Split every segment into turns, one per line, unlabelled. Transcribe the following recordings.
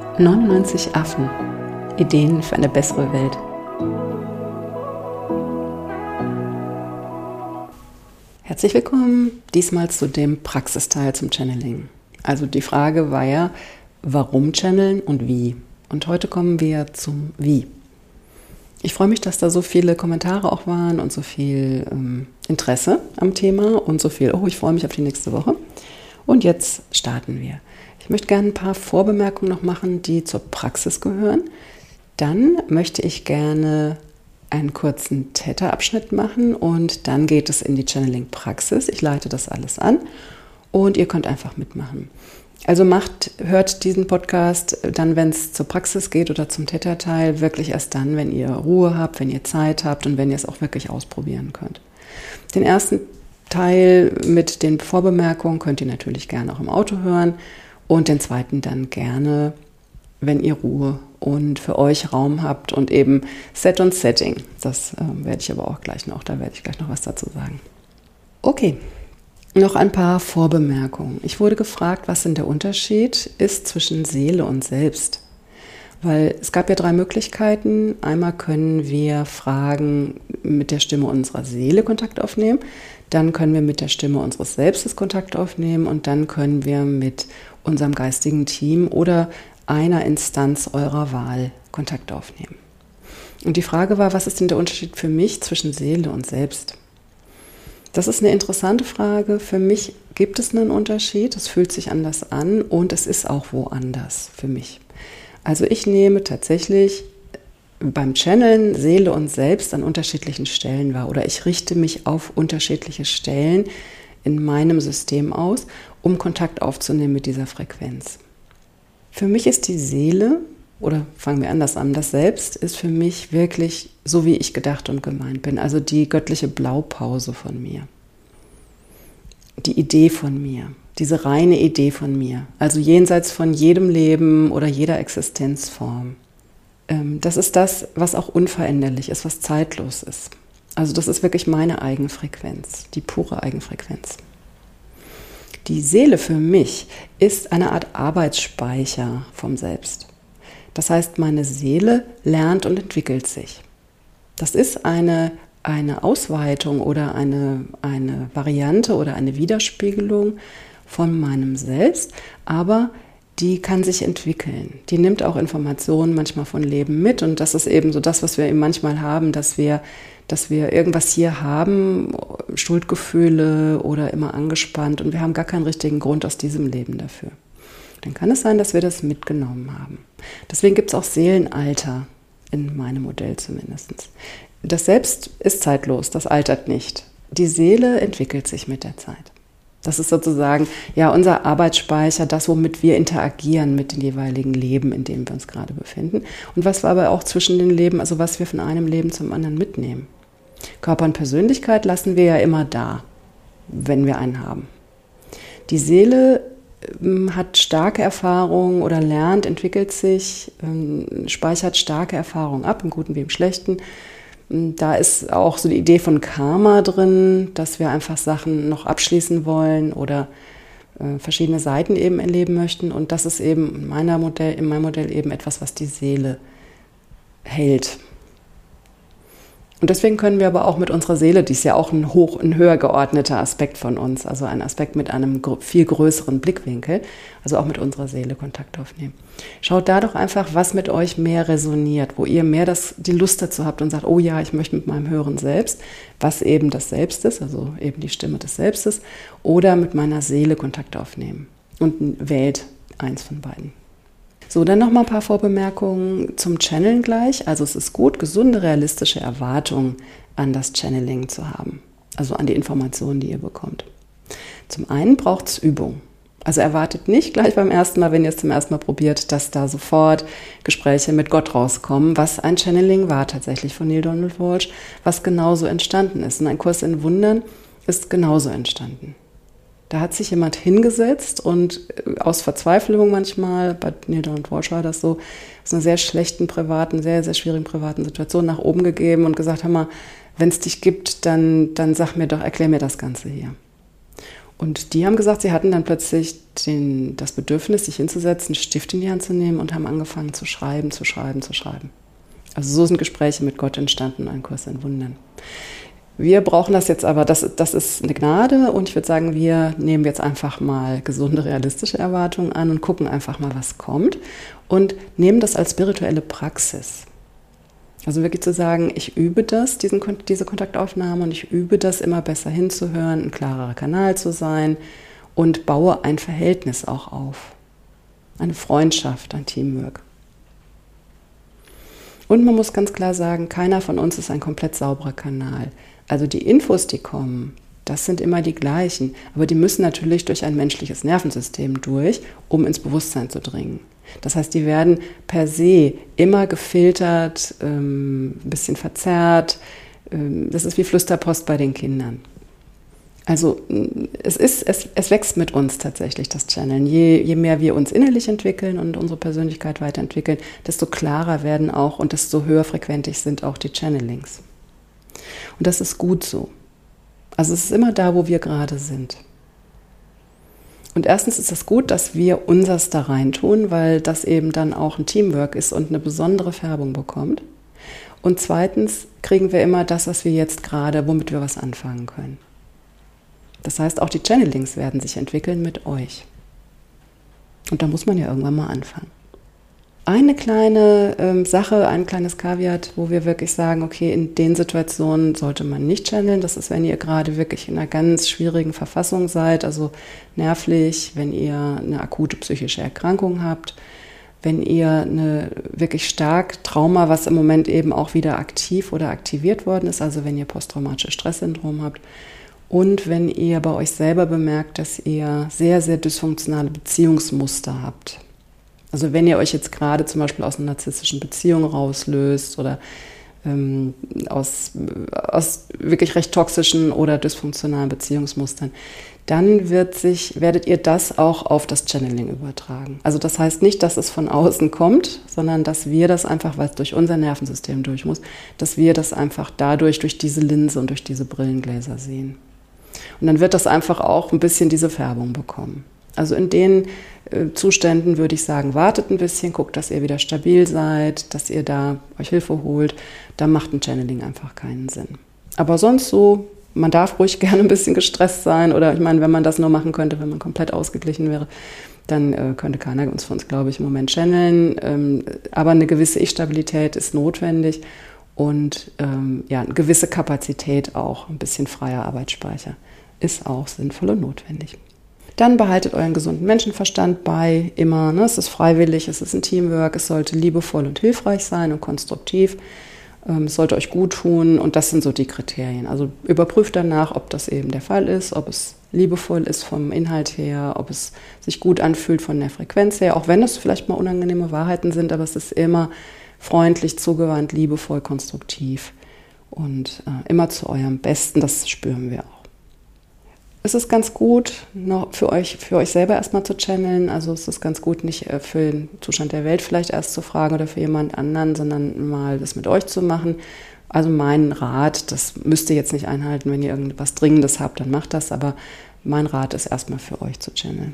99 Affen. Ideen für eine bessere Welt. Herzlich willkommen, diesmal zu dem Praxisteil zum Channeling. Also die Frage war ja, warum channeln und wie? Und heute kommen wir zum Wie. Ich freue mich, dass da so viele Kommentare auch waren und so viel Interesse am Thema und so viel, ich freue mich auf die nächste Woche. Und jetzt starten wir. Ich möchte gerne ein paar Vorbemerkungen noch machen, die zur Praxis gehören. Dann möchte ich gerne einen kurzen Theta-Abschnitt machen und dann geht es in die Channeling-Praxis. Ich leite das alles an und ihr könnt einfach mitmachen. Also hört diesen Podcast dann, wenn es zur Praxis geht oder zum Theta-Teil, wirklich erst dann, wenn ihr Ruhe habt, wenn ihr Zeit habt und wenn ihr es auch wirklich ausprobieren könnt. Den ersten Teil mit den Vorbemerkungen könnt ihr natürlich gerne auch im Auto hören und den zweiten dann gerne, wenn ihr Ruhe und für euch Raum habt und eben Set und Setting. Das werde ich aber auch gleich noch, da werde ich gleich noch was dazu sagen. Okay. Noch ein paar Vorbemerkungen. Ich wurde gefragt, was denn der Unterschied ist zwischen Seele und Selbst. Weil es gab ja 3 Möglichkeiten. Einmal können wir Fragen mit der Stimme unserer Seele Kontakt aufnehmen. Dann können wir mit der Stimme unseres Selbstes Kontakt aufnehmen. Und dann können wir mit unserem geistigen Team oder einer Instanz eurer Wahl Kontakt aufnehmen. Und die Frage war, was ist denn der Unterschied für mich zwischen Seele und Selbst? Das ist eine interessante Frage. Für mich gibt es einen Unterschied, es fühlt sich anders an und es ist auch woanders für mich. Also ich nehme tatsächlich beim Channeln Seele und Selbst an unterschiedlichen Stellen wahr oder ich richte mich auf unterschiedliche Stellen in meinem System aus, um Kontakt aufzunehmen mit dieser Frequenz. Für mich ist die Seele, oder fangen wir anders an, das Selbst ist für mich wirklich so, wie ich gedacht und gemeint bin. Also die göttliche Blaupause von mir. Die Idee von mir. Diese reine Idee von mir. Also jenseits von jedem Leben oder jeder Existenzform. Das ist das, was auch unveränderlich ist, was zeitlos ist. Also das ist wirklich meine Eigenfrequenz, die pure Eigenfrequenz. Die Seele für mich ist eine Art Arbeitsspeicher vom Selbst. Das heißt, meine Seele lernt und entwickelt sich. Das ist eine Ausweitung oder eine Variante oder eine Widerspiegelung von meinem Selbst, aber die kann sich entwickeln. Die nimmt auch Informationen manchmal von Leben mit und das ist eben so das, was wir eben manchmal haben, dass wir irgendwas hier haben, Schuldgefühle oder immer angespannt und wir haben gar keinen richtigen Grund aus diesem Leben dafür. Dann kann es sein, dass wir das mitgenommen haben. Deswegen gibt es auch Seelenalter, in meinem Modell zumindest. Das Selbst ist zeitlos, das altert nicht. Die Seele entwickelt sich mit der Zeit. Das ist sozusagen ja unser Arbeitsspeicher, das, womit wir interagieren mit den jeweiligen Leben, in denen wir uns gerade befinden. Und was wir aber auch zwischen den Leben, also was wir von einem Leben zum anderen mitnehmen. Körper und Persönlichkeit lassen wir ja immer da, wenn wir einen haben. Die Seele hat starke Erfahrungen oder lernt, entwickelt sich, speichert starke Erfahrungen ab, im Guten wie im Schlechten. Da ist auch so die Idee von Karma drin, dass wir einfach Sachen noch abschließen wollen oder verschiedene Seiten eben erleben möchten. Und das ist eben in meinem Modell eben etwas, was die Seele hält. Und deswegen können wir aber auch mit unserer Seele, die ist ja auch ein höher geordneter Aspekt von uns, also ein Aspekt mit einem viel größeren Blickwinkel, also auch mit unserer Seele Kontakt aufnehmen. Schaut da doch einfach, was mit euch mehr resoniert, wo ihr mehr die Lust dazu habt und sagt, oh ja, ich möchte mit meinem höheren Selbst, was eben das Selbst ist, also eben die Stimme des Selbstes, oder mit meiner Seele Kontakt aufnehmen und wählt eins von beiden. So, dann noch mal ein paar Vorbemerkungen zum Channeln gleich. Also es ist gut, gesunde, realistische Erwartungen an das Channeling zu haben. Also an die Informationen, die ihr bekommt. Zum einen braucht es Übung. Also erwartet nicht gleich beim ersten Mal, wenn ihr es zum ersten Mal probiert, dass da sofort Gespräche mit Gott rauskommen, was ein Channeling war tatsächlich von Neale Donald Walsch, was genauso entstanden ist. Und ein Kurs in Wundern ist genauso entstanden. Da hat sich jemand hingesetzt und aus Verzweiflung manchmal, bei Neale Donald Walsch war das so, aus einer sehr schlechten privaten, sehr, sehr schwierigen privaten Situation nach oben gegeben und gesagt, hör mal, wenn es dich gibt, dann sag mir doch, erklär mir das Ganze hier. Und die haben gesagt, sie hatten dann plötzlich das Bedürfnis, sich hinzusetzen, einen Stift in die Hand zu nehmen und haben angefangen zu schreiben, zu schreiben, zu schreiben. Also so sind Gespräche mit Gott entstanden, ein Kurs in Wundern. Wir brauchen das jetzt aber, das ist eine Gnade und ich würde sagen, wir nehmen jetzt einfach mal gesunde, realistische Erwartungen an und gucken einfach mal, was kommt und nehmen das als spirituelle Praxis. Also wirklich zu sagen, ich übe das, diese Kontaktaufnahme und ich übe das immer besser hinzuhören, ein klarerer Kanal zu sein und baue ein Verhältnis auch auf. Eine Freundschaft, ein Teamwork. Und man muss ganz klar sagen, keiner von uns ist ein komplett sauberer Kanal. Also die Infos, die kommen, das sind immer die gleichen, aber die müssen natürlich durch ein menschliches Nervensystem durch, um ins Bewusstsein zu dringen. Das heißt, die werden per se immer gefiltert, ein bisschen verzerrt. Das ist wie Flüsterpost bei den Kindern. Also es wächst mit uns tatsächlich, das Channeln. Je mehr wir uns innerlich entwickeln und unsere Persönlichkeit weiterentwickeln, desto klarer werden auch und desto höher frequentig sind auch die Channelings. Und das ist gut so. Also es ist immer da, wo wir gerade sind. Und erstens ist es gut, dass wir unseres da rein tun, weil das eben dann auch ein Teamwork ist und eine besondere Färbung bekommt. Und zweitens kriegen wir immer das, was wir jetzt gerade, womit wir was anfangen können. Das heißt, auch die Channelings werden sich entwickeln mit euch. Und da muss man ja irgendwann mal anfangen. Eine kleine Sache, ein kleines Kaviat, wo wir wirklich sagen, okay, in den Situationen sollte man nicht channeln. Das ist, wenn ihr gerade wirklich in einer ganz schwierigen Verfassung seid, also nervlich, wenn ihr eine akute psychische Erkrankung habt, wenn ihr eine wirklich stark Trauma, was im Moment eben auch wieder aktiv oder aktiviert worden ist, also wenn ihr posttraumatisches Stresssyndrom habt und wenn ihr bei euch selber bemerkt, dass ihr sehr, sehr dysfunktionale Beziehungsmuster habt. Also wenn ihr euch jetzt gerade zum Beispiel aus einer narzisstischen Beziehung rauslöst oder aus wirklich recht toxischen oder dysfunktionalen Beziehungsmustern, dann werdet ihr das auch auf das Channeling übertragen. Also das heißt nicht, dass es von außen kommt, sondern dass wir das einfach, weil es durch unser Nervensystem durch muss, dass wir das einfach dadurch, durch diese Linse und durch diese Brillengläser sehen. Und dann wird das einfach auch ein bisschen diese Färbung bekommen. Also in den Zuständen würde ich sagen, wartet ein bisschen, guckt, dass ihr wieder stabil seid, dass ihr da euch Hilfe holt. Da macht ein Channeling einfach keinen Sinn. Aber sonst so, man darf ruhig gerne ein bisschen gestresst sein oder ich meine, wenn man das nur machen könnte, wenn man komplett ausgeglichen wäre, dann könnte keiner von uns, glaube ich, im Moment channeln. Aber eine gewisse Ich-Stabilität ist notwendig und eine gewisse Kapazität auch, ein bisschen freier Arbeitsspeicher ist auch sinnvoll und notwendig. Dann behaltet euren gesunden Menschenverstand bei, immer. Ne? Es ist freiwillig, es ist ein Teamwork, es sollte liebevoll und hilfreich sein und konstruktiv. Es sollte euch gut tun und das sind so die Kriterien. Also überprüft danach, ob das eben der Fall ist, ob es liebevoll ist vom Inhalt her, ob es sich gut anfühlt von der Frequenz her, auch wenn es vielleicht mal unangenehme Wahrheiten sind, aber es ist immer freundlich, zugewandt, liebevoll, konstruktiv und immer zu eurem Besten, das spüren wir auch. Es ist ganz gut, noch für euch selber erstmal zu channeln. Also es ist ganz gut, nicht für den Zustand der Welt vielleicht erst zu fragen oder für jemand anderen, sondern mal das mit euch zu machen. Also mein Rat, das müsst ihr jetzt nicht einhalten, wenn ihr irgendwas Dringendes habt, dann macht das. Aber mein Rat ist erstmal für euch zu channeln.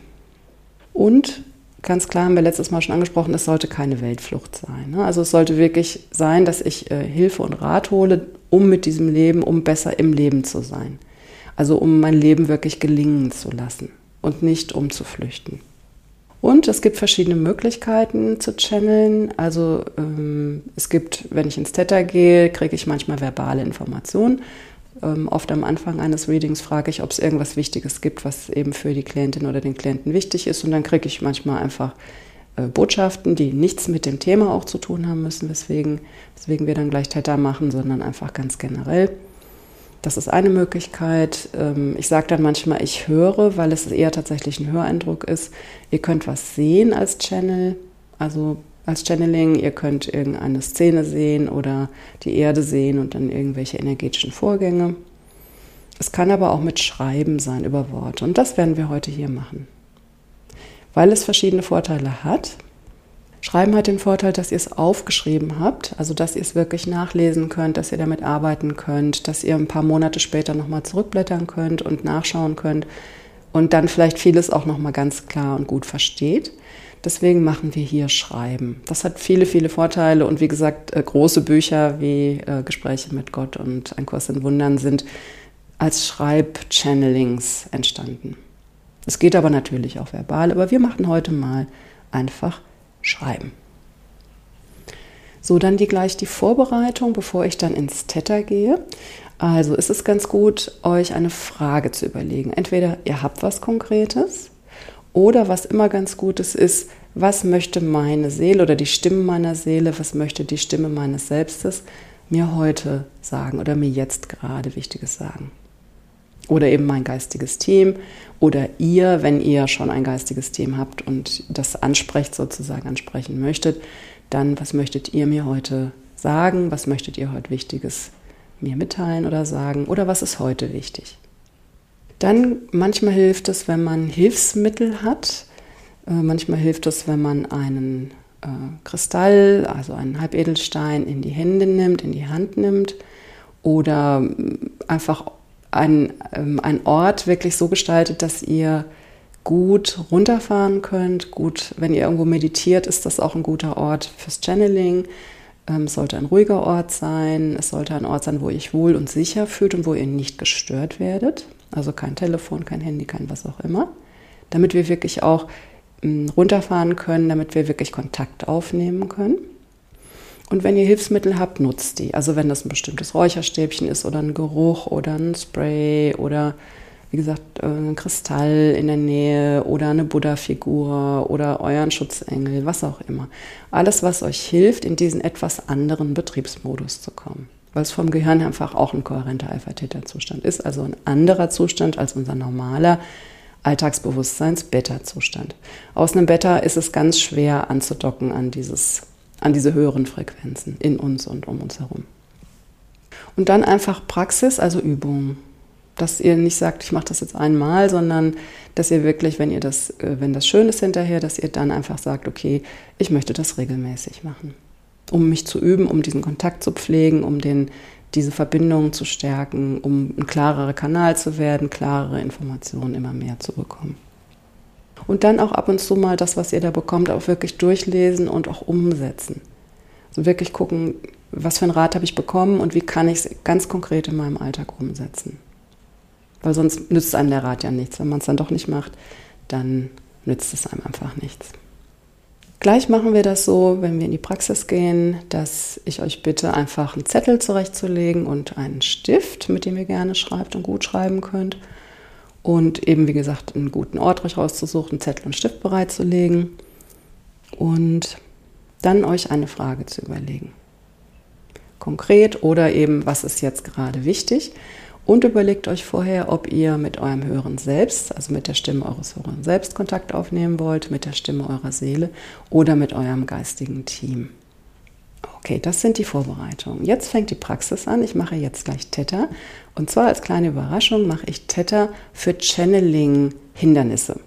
Und ganz klar, haben wir letztes Mal schon angesprochen, es sollte keine Weltflucht sein. Also es sollte wirklich sein, dass ich Hilfe und Rat hole, um mit diesem Leben, um besser im Leben zu sein. Also um mein Leben wirklich gelingen zu lassen und nicht um zu flüchten. Und es gibt verschiedene Möglichkeiten zu channeln. Also es gibt, wenn ich ins Theta gehe, kriege ich manchmal verbale Informationen. Oft am Anfang eines Readings frage ich, ob es irgendwas Wichtiges gibt, was eben für die Klientin oder den Klienten wichtig ist. Und dann kriege ich manchmal einfach Botschaften, die nichts mit dem Thema auch zu tun haben müssen, weswegen wir dann gleich Theta machen, sondern einfach ganz generell. Das ist eine Möglichkeit. Ich sage dann manchmal, ich höre, weil es eher tatsächlich ein Höreindruck ist. Ihr könnt was sehen als Channel, also als Channeling. Ihr könnt irgendeine Szene sehen oder die Erde sehen und dann irgendwelche energetischen Vorgänge. Es kann aber auch mit Schreiben sein über Worte. Und das werden wir heute hier machen. Weil es verschiedene Vorteile hat. Schreiben hat den Vorteil, dass ihr es aufgeschrieben habt, also dass ihr es wirklich nachlesen könnt, dass ihr damit arbeiten könnt, dass ihr ein paar Monate später nochmal zurückblättern könnt und nachschauen könnt und dann vielleicht vieles auch nochmal ganz klar und gut versteht. Deswegen machen wir hier Schreiben. Das hat viele, viele Vorteile und wie gesagt, große Bücher wie Gespräche mit Gott und Ein Kurs in Wundern sind als Schreib-Channelings entstanden. Es geht aber natürlich auch verbal, aber wir machen heute mal einfach Schreiben. So, dann gleich die Vorbereitung, bevor ich dann ins Theta gehe. Also ist es ganz gut, euch eine Frage zu überlegen. Entweder ihr habt was Konkretes oder was immer ganz gut ist, was möchte meine Seele oder die Stimme meiner Seele, was möchte die Stimme meines Selbstes mir heute sagen oder mir jetzt gerade Wichtiges sagen. Oder eben mein geistiges Team oder ihr, wenn ihr schon ein geistiges Team habt und das ansprechen möchtet, dann was möchtet ihr mir heute sagen, was möchtet ihr heute Wichtiges mir mitteilen oder sagen oder was ist heute wichtig. Dann manchmal hilft es, wenn man Hilfsmittel hat, manchmal hilft es, wenn man einen Kristall, also einen Halbedelstein in die Hand nimmt oder einfach einen Ort wirklich so gestaltet, dass ihr gut runterfahren könnt. Gut, wenn ihr irgendwo meditiert, ist das auch ein guter Ort fürs Channeling. Es sollte ein ruhiger Ort sein. Es sollte ein Ort sein, wo ihr euch wohl und sicher fühlt und wo ihr nicht gestört werdet. Also kein Telefon, kein Handy, kein was auch immer. Damit wir wirklich auch runterfahren können, damit wir wirklich Kontakt aufnehmen können. Und wenn ihr Hilfsmittel habt, nutzt die. Also wenn das ein bestimmtes Räucherstäbchen ist oder ein Geruch oder ein Spray oder wie gesagt ein Kristall in der Nähe oder eine Buddha-Figur oder euren Schutzengel, was auch immer. Alles, was euch hilft, in diesen etwas anderen Betriebsmodus zu kommen. Weil es vom Gehirn einfach auch ein kohärenter Alpha-Theta-Zustand ist, also ein anderer Zustand als unser normaler Alltagsbewusstseins-Beta-Zustand. Aus einem Beta ist es ganz schwer anzudocken an diese höheren Frequenzen in uns und um uns herum. Und dann einfach Praxis, also Übung. Dass ihr nicht sagt, ich mache das jetzt einmal, sondern dass ihr wirklich, wenn das schön ist hinterher, dass ihr dann einfach sagt, okay, ich möchte das regelmäßig machen. Um mich zu üben, um diesen Kontakt zu pflegen, um diese Verbindungen zu stärken, um ein klarerer Kanal zu werden, klarere Informationen immer mehr zu bekommen. Und dann auch ab und zu mal das, was ihr da bekommt, auch wirklich durchlesen und auch umsetzen. Also wirklich gucken, was für einen Rat habe ich bekommen und wie kann ich es ganz konkret in meinem Alltag umsetzen. Weil sonst nützt einem der Rat ja nichts. Wenn man es dann doch nicht macht, dann nützt es einem einfach nichts. Gleich machen wir das so, wenn wir in die Praxis gehen, dass ich euch bitte, einfach einen Zettel zurechtzulegen und einen Stift, mit dem ihr gerne schreibt und gut schreiben könnt. Und eben, wie gesagt, einen guten Ort euch rauszusuchen, einen Zettel und Stift bereitzulegen und dann euch eine Frage zu überlegen. Konkret oder eben, was ist jetzt gerade wichtig? Und überlegt euch vorher, ob ihr mit eurem höheren Selbst, also mit der Stimme eures höheren Selbst Kontakt aufnehmen wollt, mit der Stimme eurer Seele oder mit eurem geistigen Team. Okay, das sind die Vorbereitungen. Jetzt fängt die Praxis an. Ich mache jetzt gleich Theta. Und zwar als kleine Überraschung mache ich Theta für Channeling-Hindernisse.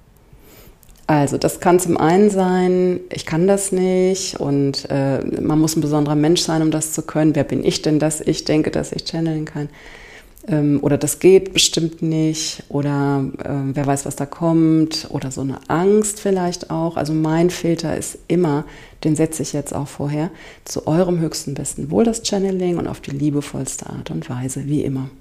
Also das kann zum einen sein, ich kann das nicht und man muss ein besonderer Mensch sein, um das zu können. Wer bin ich denn, dass ich denke, dass ich channeln kann? Oder das geht bestimmt nicht oder wer weiß, was da kommt oder so eine Angst vielleicht auch. Also mein Filter ist immer, den setze ich jetzt auch vorher, zu eurem höchsten besten Wohl das Channeling und auf die liebevollste Art und Weise, wie immer.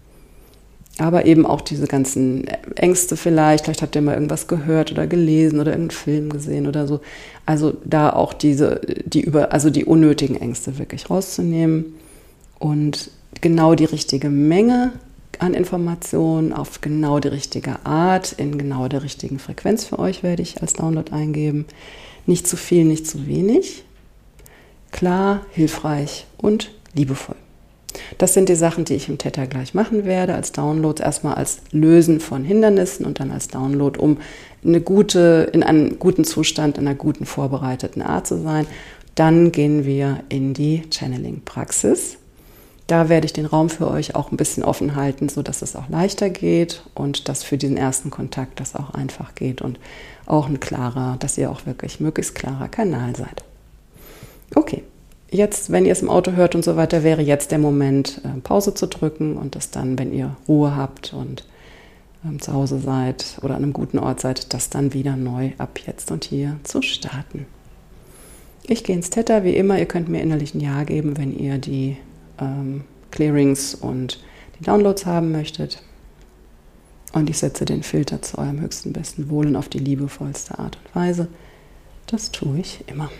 Aber eben auch diese ganzen Ängste vielleicht habt ihr mal irgendwas gehört oder gelesen oder irgendeinen Film gesehen oder so. Also da auch die unnötigen Ängste wirklich rauszunehmen und genau die richtige Menge an Informationen auf genau die richtige Art, in genau der richtigen Frequenz für euch werde ich als Download eingeben. Nicht zu viel, nicht zu wenig. Klar, hilfreich und liebevoll. Das sind die Sachen, die ich im Theta gleich machen werde, als Download, erstmal als Lösen von Hindernissen und dann als Download, um in einem guten Zustand, in einer guten vorbereiteten Art zu sein. Dann gehen wir in die Channeling-Praxis. Da werde ich den Raum für euch auch ein bisschen offen halten, sodass es auch leichter geht und dass für diesen ersten Kontakt das auch einfach geht und auch dass ihr auch wirklich möglichst klarer Kanal seid. Okay, jetzt, wenn ihr es im Auto hört und so weiter, wäre jetzt der Moment, Pause zu drücken und das dann, wenn ihr Ruhe habt und zu Hause seid oder an einem guten Ort seid, das dann wieder neu ab jetzt und hier zu starten. Ich gehe ins Theta, wie immer. Ihr könnt mir innerlich ein Ja geben, wenn ihr die Clearings und die Downloads haben möchtet. Und ich setze den Filter zu eurem höchsten, besten Wohlen auf die liebevollste Art und Weise. Das tue ich immer.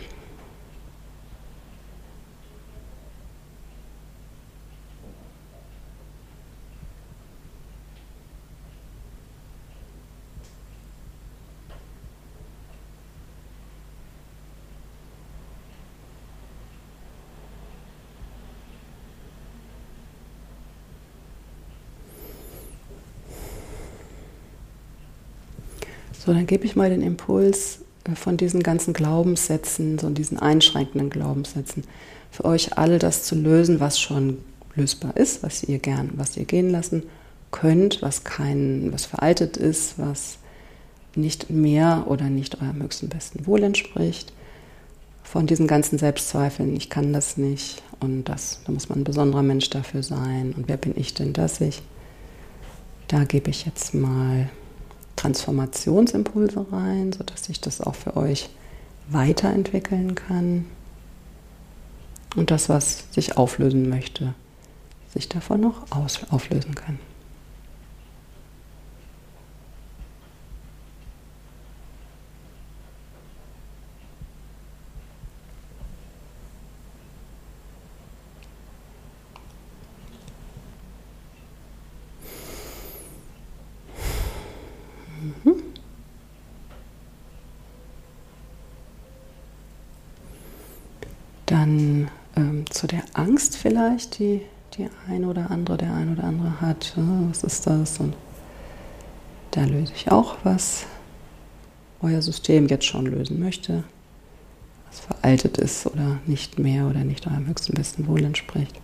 So, dann gebe ich mal den Impuls von diesen ganzen Glaubenssätzen, so diesen einschränkenden Glaubenssätzen, für euch alle das zu lösen, was schon lösbar ist, was ihr gehen lassen könnt, was veraltet ist, was nicht mehr oder nicht eurem höchsten besten Wohl entspricht. Von diesen ganzen Selbstzweifeln, ich kann das nicht und da muss man ein besonderer Mensch dafür sein und wer bin ich denn, dass ich? Da gebe ich jetzt mal Transformationsimpulse rein, sodass sich das auch für euch weiterentwickeln kann und das, was sich auflösen möchte, sich davon noch auflösen kann. Dann zu der Angst vielleicht, die der ein oder andere hat. Was ist das? Und da löse ich auch, was euer System jetzt schon lösen möchte, was veraltet ist oder nicht mehr oder nicht eurem höchsten besten Wohl entspricht.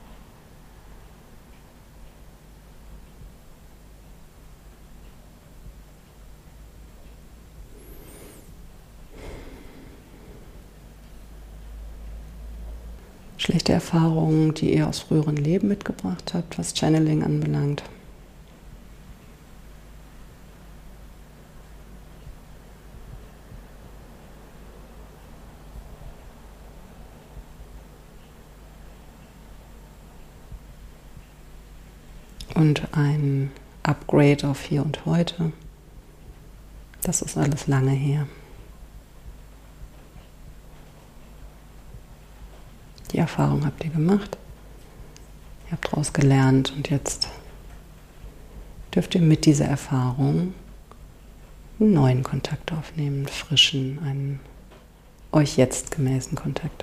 Schlechte Erfahrungen, die ihr aus früheren Leben mitgebracht habt, was Channeling anbelangt. Und ein Upgrade auf hier und heute. Das ist alles lange her. Die Erfahrung habt ihr gemacht, ihr habt daraus gelernt und jetzt dürft ihr mit dieser Erfahrung einen neuen Kontakt aufnehmen, einen frischen, einen euch jetzt gemäßen Kontakt.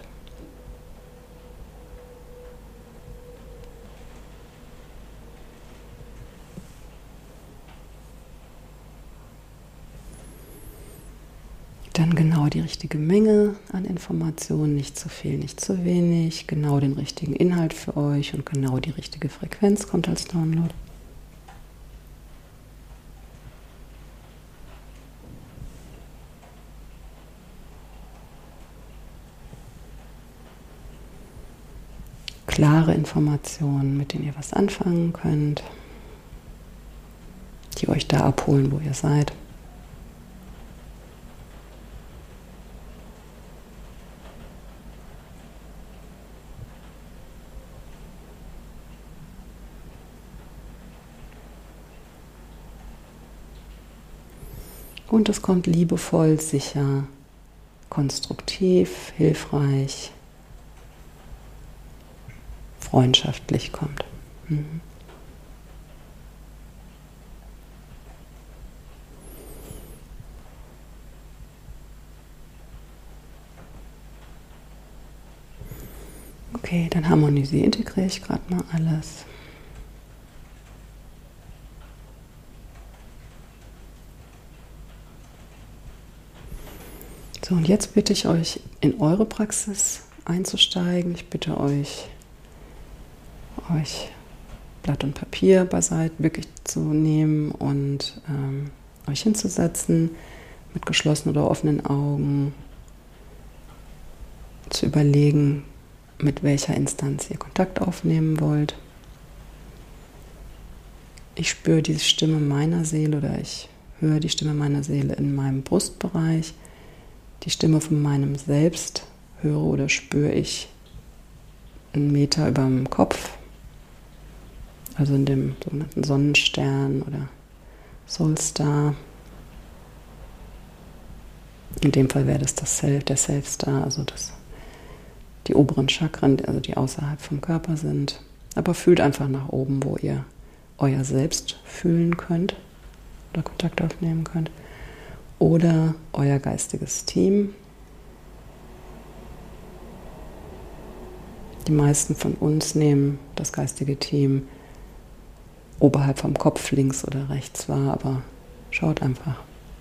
Dann genau die richtige Menge an Informationen, nicht zu viel, nicht zu wenig, genau den richtigen Inhalt für euch und genau die richtige Frequenz kommt als Download. Klare Informationen, mit denen ihr was anfangen könnt, die euch da abholen, wo ihr seid. Und es kommt liebevoll, sicher, konstruktiv, hilfreich, freundschaftlich kommt. Okay, dann integriere ich gerade mal alles. So, und jetzt bitte ich euch, in eure Praxis einzusteigen. Ich bitte euch Blatt und Papier beiseite wirklich zu nehmen und euch hinzusetzen, mit geschlossenen oder offenen Augen zu überlegen, mit welcher Instanz ihr Kontakt aufnehmen wollt. ich spüre die Stimme meiner Seele oder ich höre die Stimme meiner Seele in meinem Brustbereich. Die Stimme von meinem Selbst höre oder spüre ich 1 Meter über dem Kopf, also in dem sogenannten Sonnenstern oder Soulstar. In dem Fall wäre das der Self-Star, also die oberen Chakren, also die außerhalb vom Körper sind. Aber fühlt einfach nach oben, wo ihr euer Selbst fühlen könnt oder Kontakt aufnehmen könnt. Oder euer geistiges Team. Die meisten von uns nehmen das geistige Team oberhalb vom Kopf links oder rechts wahr, aber schaut einfach.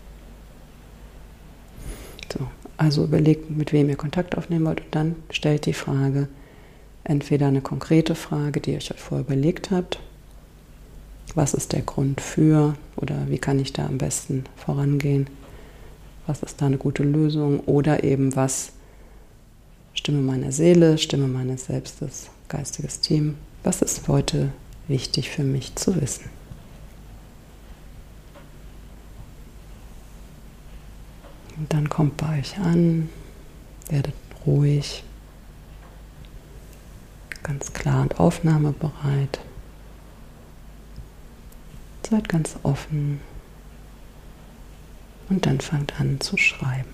So, also überlegt, mit wem ihr Kontakt aufnehmen wollt und dann stellt die Frage, entweder eine konkrete Frage, die ihr euch vorher überlegt habt, was ist der Grund für oder wie kann ich da am besten vorangehen, was ist da eine gute Lösung oder eben was Stimme meiner Seele, Stimme meines Selbstes, geistiges Team, was ist heute wichtig für mich zu wissen. Und dann kommt bei euch an, werdet ruhig, ganz klar und aufnahmebereit. Seid ganz offen und dann fangt an zu schreiben.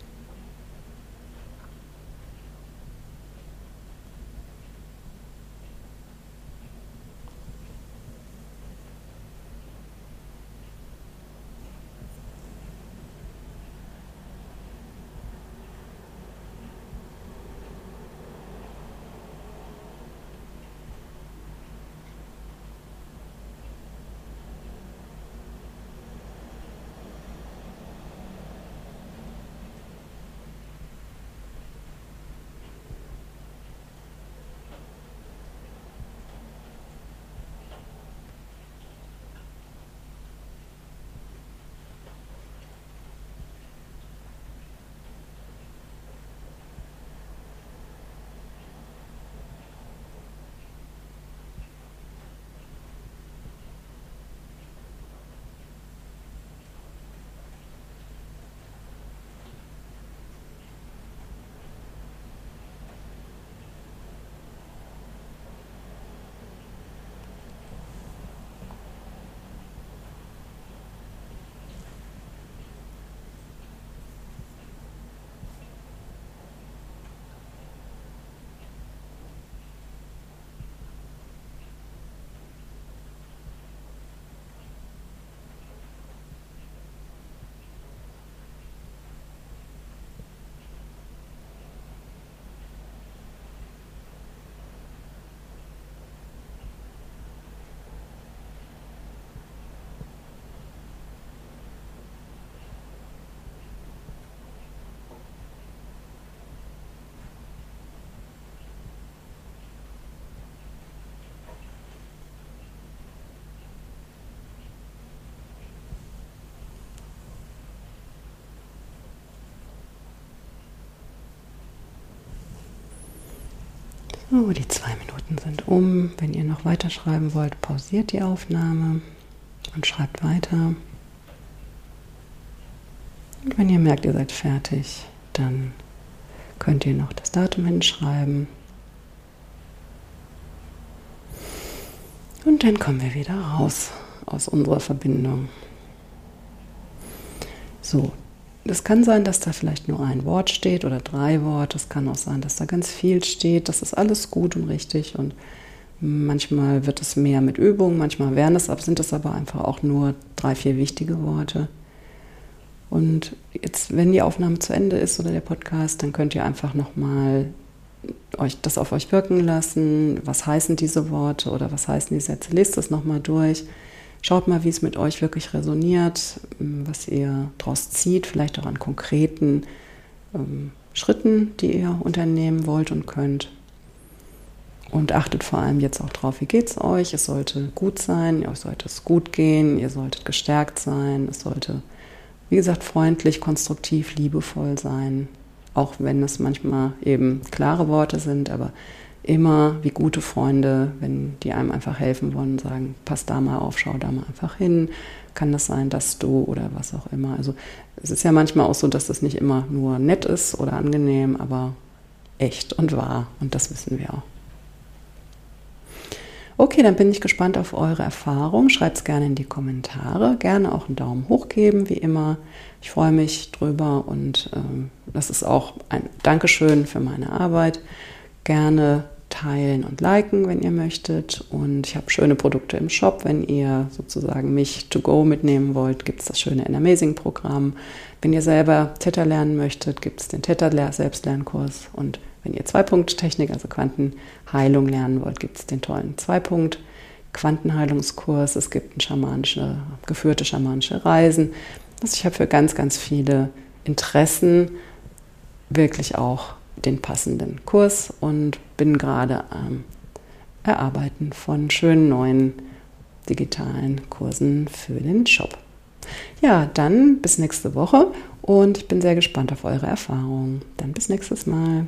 So, die 2 Minuten sind um. Wenn ihr noch weiterschreiben wollt, pausiert die Aufnahme und schreibt weiter. Und wenn ihr merkt, ihr seid fertig, dann könnt ihr noch das Datum hinschreiben. Und dann kommen wir wieder raus aus unserer Verbindung. So, es kann sein, dass da vielleicht nur ein Wort steht oder 3 Worte. Es kann auch sein, dass da ganz viel steht. Das ist alles gut und richtig und manchmal wird es mehr mit Übung, manchmal sind es aber einfach auch nur 3, 4 wichtige Worte. Und jetzt, wenn die Aufnahme zu Ende ist oder der Podcast, dann könnt ihr einfach nochmal das auf euch wirken lassen. Was heißen diese Worte oder was heißen die Sätze? Lest es nochmal durch. Schaut mal, wie es mit euch wirklich resoniert, was ihr daraus zieht, vielleicht auch an konkreten Schritten, die ihr unternehmen wollt und könnt. Und achtet vor allem jetzt auch drauf, wie geht es euch? Es sollte gut sein, euch sollte es gut gehen, ihr solltet gestärkt sein, es sollte, wie gesagt, freundlich, konstruktiv, liebevoll sein. Auch wenn es manchmal eben klare Worte sind, aber immer wie gute Freunde, wenn die einem einfach helfen wollen und sagen, pass da mal auf, schau da mal einfach hin. Kann das sein, dass du oder was auch immer. Also es ist ja manchmal auch so, dass das nicht immer nur nett ist oder angenehm, aber echt und wahr. Und das wissen wir auch. Okay, dann bin ich gespannt auf eure Erfahrung. Schreibt es gerne in die Kommentare. Gerne auch einen Daumen hoch geben, wie immer. Ich freue mich drüber und das ist auch ein Dankeschön für meine Arbeit. Gerne teilen und liken, wenn ihr möchtet. Und ich habe schöne Produkte im Shop. Wenn ihr sozusagen mich to go mitnehmen wollt, gibt es das schöne N-Amazing-Programm. Wenn ihr selber Theta lernen möchtet, gibt es den Theta-Selbstlernkurs. Und wenn ihr 2-Punkt-Technik, also Quantenheilung lernen wollt, gibt es den tollen 2-Punkt-Quantenheilungskurs. Es gibt geführte schamanische Reisen. Also ich habe für ganz, ganz viele Interessen wirklich auch den passenden Kurs und bin gerade am Erarbeiten von schönen neuen digitalen Kursen für den Shop. Ja, dann bis nächste Woche und ich bin sehr gespannt auf eure Erfahrungen. Dann bis nächstes Mal.